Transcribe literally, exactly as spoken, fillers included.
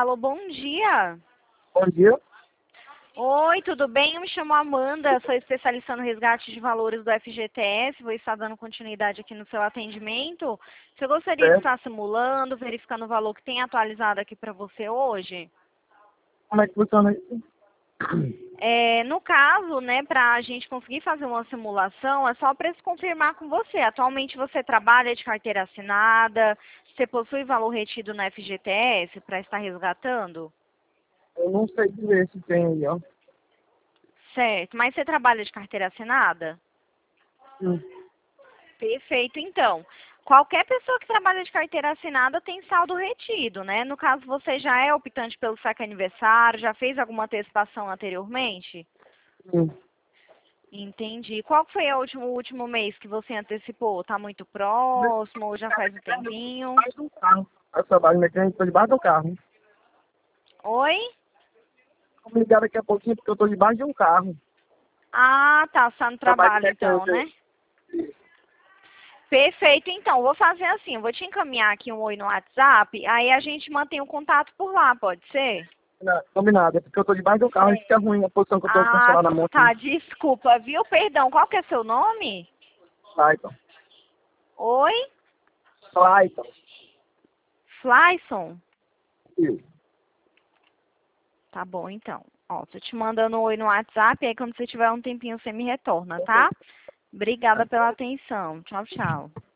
Alô, bom dia. Bom dia. Oi, tudo bem? Eu me chamo Amanda, sou especialista no resgate de valores do F G T S, vou estar dando continuidade aqui no seu atendimento. Você gostaria de Certo. estar simulando, verificando o valor que tem atualizado aqui para você hoje? Como é que funciona isso? É, no caso, né, para a gente conseguir fazer uma simulação, é só para se confirmar com você. Atualmente você trabalha de carteira assinada, você possui valor retido no F G T S para estar resgatando? Eu não sei dizer se tem aí, ó. Certo, mas você trabalha de carteira assinada? Sim. Perfeito, então. Qualquer pessoa que trabalha de carteira assinada tem saldo retido, né? No caso, você já é optante pelo saque aniversário, já fez alguma antecipação anteriormente? Sim. Entendi. Qual foi a último, o último mês que você antecipou? Tá muito próximo ou já faz um tempinho? Debaixo do carro. Eu trabalho mecânico, tô debaixo do carro. Oi? Vou me ligar daqui a pouquinho porque eu tô debaixo de um carro. Ah, tá. Você tá no Trabalho de trabalho então, mecânico. né? Perfeito, então. Vou fazer assim, eu vou te encaminhar aqui um oi no WhatsApp, aí a gente mantém o contato por lá, pode ser? Não, combinado. É porque eu tô debaixo do carro e fica ruim a posição que eu tô com o Ah, celular na mão aqui. tá, desculpa, viu? Perdão, qual que é seu nome? Clayton. Oi? Clayton. Flyson? Isso. Tá bom, então. Ó, tô te mandando um oi no WhatsApp, aí quando você tiver um tempinho você me retorna, tá? Obrigada pela atenção. Tchau, tchau.